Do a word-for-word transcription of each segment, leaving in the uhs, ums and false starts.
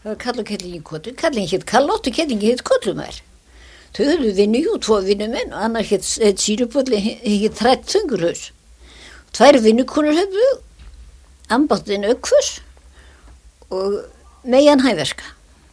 Það var kall og kellingin Kollu. Kallingin hétt Karlott og kellingin hétt Kollumær. Þau höfðu vinnu, jú, tvo vinnumenn og annar hétt Sýrubolli, hétt Þræll Þöngurhaus. Tvær vinnukonur höfðu, Ambáttin Aukfoss og Meyjan Hæverska.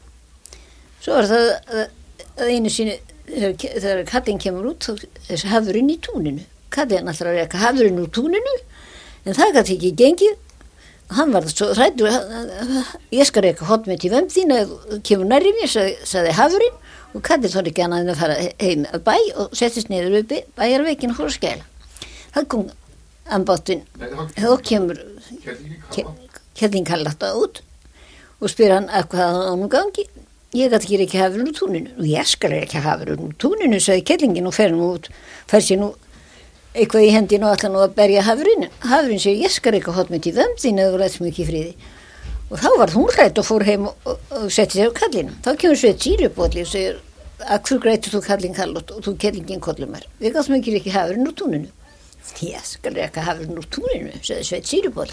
Svo var það að, að einu sinni, þegar kallin kemur út, þessi hafurinn í túninu. Kallin alltaf að reka hafurinn úr túninu, en það gæti ekki gengið. Hann var svo hræddur, ég skal reka hot með til vömb þín að kemur nærri mér, sagði, sagði hafurinn, og kallinn þorði ekki annað en að fara heim að bæ og settist niður við bæjarveikin og fór að skæla. Það kom Ambáttin, þá kemur Kelling Karlotta út og spyr hann að hvað hann um gangi. Ég gæti ekki reka hafurinn úr túninu. Og ég skal reka hafurinn úr túninu, sagði kellingin og fer nú út, fer sér nú eitthvað í hendinu og allan og að berja hafurinn. Hafurinn segir, ég skal ekki hot með til vömb þín eða þú rætt mikið í friði. Og þá var hún hrædd og fór heim og, og, og setti sig á kallinu. Þá kemur Sveinn Sýrubolli og segir, að hver grætur þú kallin Karlott og þú kellingin Kollumær? Við gáttum ekki ekki hafurinn úr túninu. Ég skal ekki hafurinn úr túninu, segði Sveinn Sýrubolli.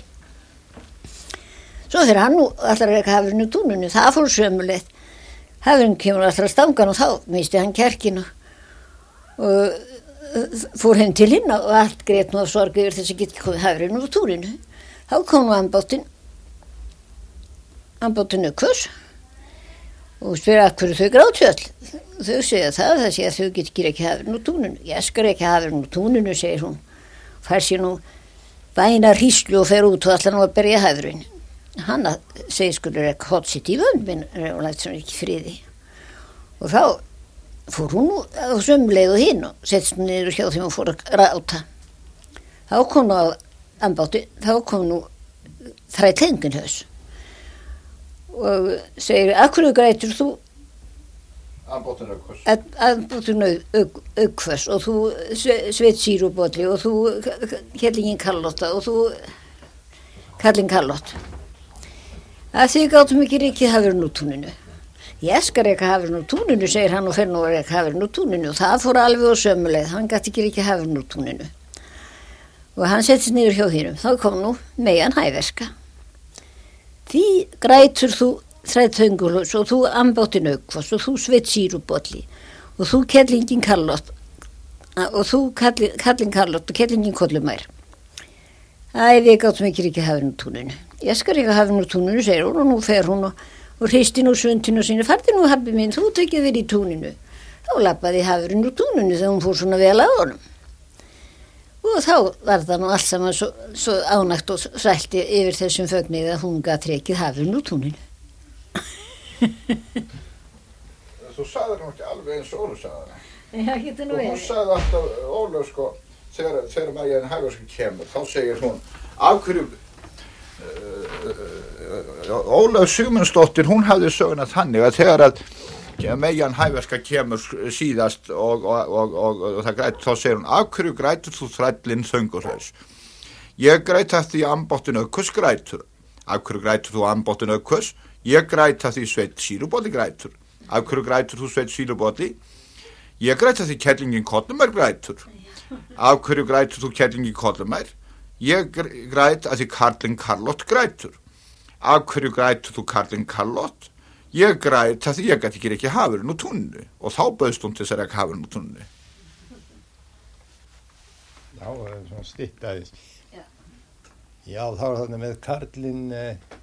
Svo þegar hann nú allar ekki hafurinn úr túninu, það fór sömuleitt. Hafurinn kemur allar að stangan og þá misti hann kjarkinu og fór heim til hinn og allt grét nú af sorg yfir þess að geta komið hafurinn úr túninu. Þá kom nú Ambáttin, Ambáttin Aukfoss og spyr að hverju þau grátu öll. Þau segja það, það segja að þau get ekki ekki hafurinn úr túninu. Ég skal ekki hafurinn úr túninu, segir hún. Fær sér nú bæna hríslu og fer út og allar nú að berja hafurinn. Hann segir skulur ekki hot sitt í vömbin og lætt sem ekki friði. Og þá fór hún nú á sömuleið og hinn og settst niður hjá þeim og fór að ráta. Þá kom nú á Ambátti, þá kom nú Þræll Þöngurhaus og segir, að hverju grætur þú? Ambáttin Aukfoss. Ambáttin Aukfoss og þú Sveinn Sýrubolli og þú kellingin Karlotta og þú kallinn Karlott. Að þið gátum ekki rikið hafurinn úr túninu. Ég skal reka hafurinn úr túninu, segir hann og fer nú að reka hafurinn úr túninu og það fór alveg á sömuleið, hann gæti ekki reka hafurinn úr túninu. Og hann settist niður hjá þínum, þá kom nú Meyjan Hæverska. Því grætur þú Þræll Þöngurhaus og þú Ambáttin Aukfoss og þú Sveinn Sýrubolli og þú kellingin Karlott og þú kallinn Karlott og kellingin Kollumær. Æ, við gátum ekki reka hafurinn úr túninu. Ég skal reka hafurinn úr túninu, segir hún og nú fer hún og og hristi nú sundinu sínu, farði nú habbi minn, þú tekið verið í túninu. Þá lappaði hafurinn úr túninu þegar hún fór svona vel að honum. Og þá var það nú allt saman svo, svo ánægt og sælti yfir þessum fögnið að hún gat tekið hafurinn úr túninu. Þú sagði nú ekki alveg eins og Ólöf sagði. Já, getur nú verið. Og hún sagði alltaf, Ólöf sko, þegar, þegar Meyjan Hæverska kemur, þá segir hún, af hverju Ólöf Sigmundsdóttir, hún hafði söguna þannig að þegar að Meyjan Hæverska kemur síðast og, og, og, og, og það grætur, þá segir hún, af hverju grætur þú Þrællinn Þöngurhaus? Ég græt að því Ambáttin Aukfoss grætur. Af hverju grætur þú Ambáttin Aukfoss? Ég græt að því Sveinn Sýrubolli grætur. Af hverju grætur þú Sveinn Sýrubolli? Ég græt að því kellingin Kollumær grætur. Af hverju grætur þú kellingin Kollumær? Ég græt að því kallinn Karlott grætur. Af hverju grætur þú kallinn Karlott? Ég græt að því ég gæti ekki ekki hafurinn úr túninu. Og þá bauðst hún til þess að reka hafurinn úr túninu. Já, það er svona styttaðis. Já. Já, þá er þarna með karlinn, uh,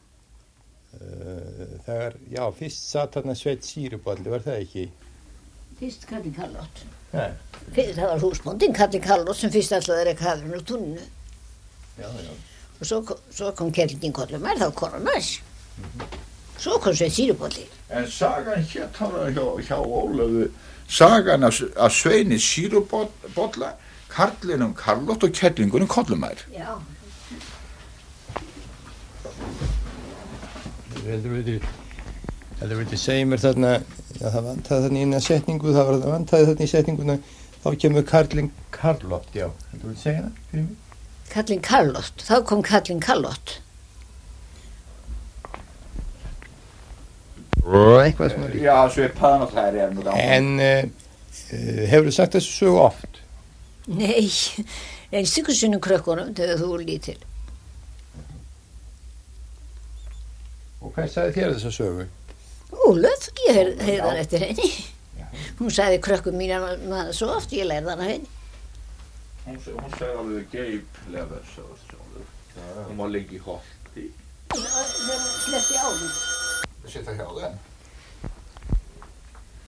uh, þegar, já, fyrst satt þarna Sveinn Sýrubolli, var það ekki? Fyrst kallinn Karlott. Nei. Fyrst, það var húsbóndinn kallinn Karlott sem fyrst ætlaði að reka hafurinn úr túninu. Já, já. Og svo, svo kom kellingin Kollumær, þá kom hann næst. Mm-hmm. Svo kom Sveinn Sýrubolli. En sagan hér talaði hjá, hjá Ólöfu, sagan af, af Sveini Sýrubolla, karlinum Karlott og kellingunum Kollumær. Já. Heldur við heldur við segja mér þarna, já, það vantaði þarna í eina setningu, það var það vantaði þarna í setninguna, þá kemur karlinn Karlott, já. Heldur við segja það fyrir mig? Kallinn Karlott, þá kom kallinn Karlott. Og eitthvað sem er líka. Já, svipaðan og það er nú gaman. En uh, hefur þú sagt þessu sögu oft? Nei, einstaklega sinnum krökkunum þegar þú voru lítil. Og hvað sagði þér þessa sögu? Ólöf, ég heyrði heyr Já. hann eftir henni. Já. Hún sagði krökkum mín að svo oft, ég lærði hann að henni. Hún, hún sagði alveg Gabe Levers hún var lengi í Holti Þegar hún sleppti á mig. Sitta hjá þeim